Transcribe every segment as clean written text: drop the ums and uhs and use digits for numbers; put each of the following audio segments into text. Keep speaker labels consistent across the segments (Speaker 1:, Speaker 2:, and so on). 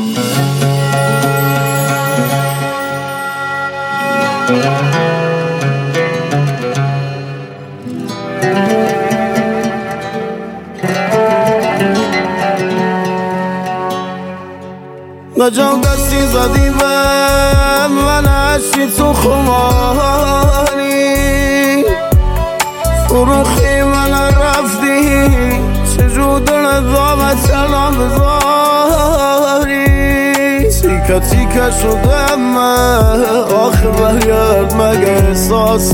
Speaker 1: نجام دستی زدی به من عشقی تو خماری فروخی من رفتی چجور دل دامت سلام بذاری تیکه تیکه شدم آخه برگرد مگه احساس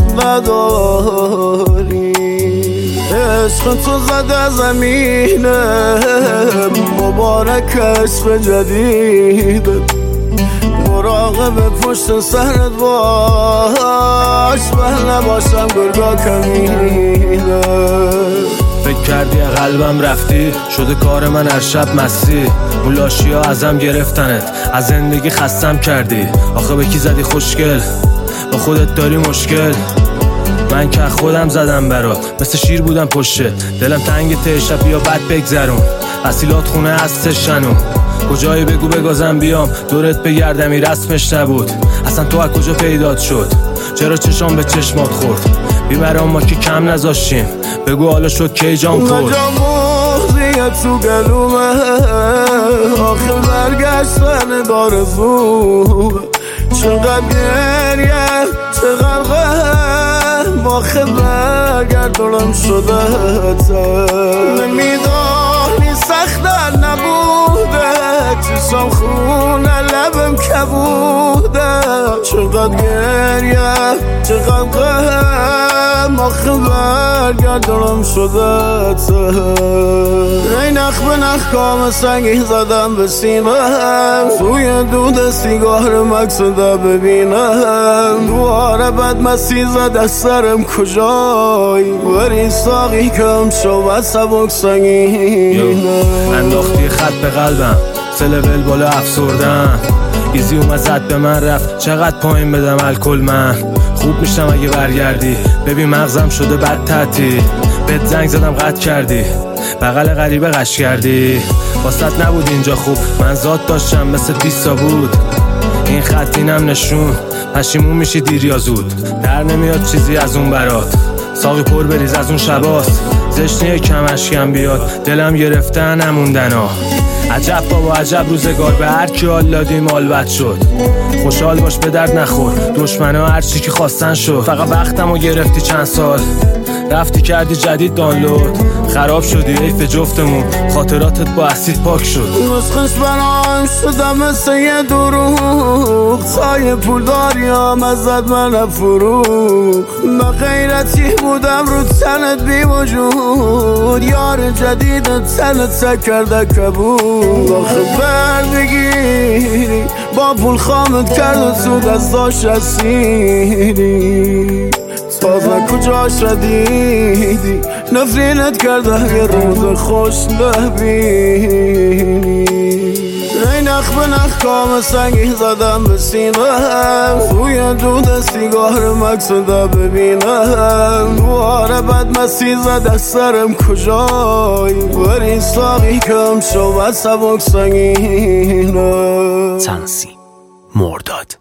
Speaker 1: نداری عشق تو زده زمینه مبارک عشق جدید مراقب پشت سرت باش من نباشم گرگا کمینه
Speaker 2: فکر کردی قلبم رفتی شده کار من هر شب مستی اون لاشی ها ازم گرفتنت از زندگی خستم کردی آخه به کی زدی خوشگل با خودت داری مشکل من که خودم زدم برات مثل شیر بودم پشته دلم تنگ ته شب بیا بد بگذرون اصیلات خونه هستش شنو کجایی بگو بگازم بیام دورت بگردم این رسمش نبود اصلا تو از کجا پیدات شد چرا چشام به چشمات خورد بیمرام ما که کم نذاشتیم بگو حالا شد کی جام خورد
Speaker 1: نجام موزیه تو گلومه آخه برگشتن دارزو چقدر گریه چقدر غم آخه برگردونم شده نمیدانی سختر نبوده چشم خونه لبم کبوده چقدر گریه چقدر غم آخه برگردونم شده ای نخ به نخ کام سنگی زدم به سینم توی دود سیگار مقصده ببینم دواره بد مسی زده سرم کجایی بری ساقی کم شو و سبک سنگینم
Speaker 2: انداختی خط به قلبم سلول بالا افسردم ایزی اومد زد به من رفت چقدر پایین بدم الکل من خوب میشم اگه برگردی ببین مغزم شده بد تعطیل بهت زنگ زدم قطع کردی بغل غریبه قش کردی واسط نبود اینجا خوب من ذات داشتم مثل 20 تا بود این خط اینم نشون پشیمون میشی دیر یا زود در نمیاد چیزی از اون برات ساقی پر بریز از اون شباست زشنیه کم اشکم بیاد دلم گرفته نموندن ها عجب بابا عجب روزگار به هر کی حال دادیم حال بد شد خوشحال باش به درد نخور دشمنا هر چی که خواستن شد فقط وقتمو گرفتی چند سال رفتی کردی جدید دانلود خراب شدی حیف جفتمون خاطراتت با اسید پاک شد
Speaker 1: نسخش برام شدم مثل یه دروغ سایه پول داریم ازت من فروغ من غیرتی بودم رو تنت بی وجود یار جدیدت تنت کرده کبود آخه بردگیری با پول خامت کرد و سود از داشت رسیدی تازه کجاش را دیدی نفرینت کرده یه روز خوش نبینی ای نخ به نخ کام سنگی زدم به سینم توی دود سیگار مقصده ببینم دواره بد مسی زده سرم کجایی بری ساقی کم شو و سبک سنگینم
Speaker 3: تنظیم مرداد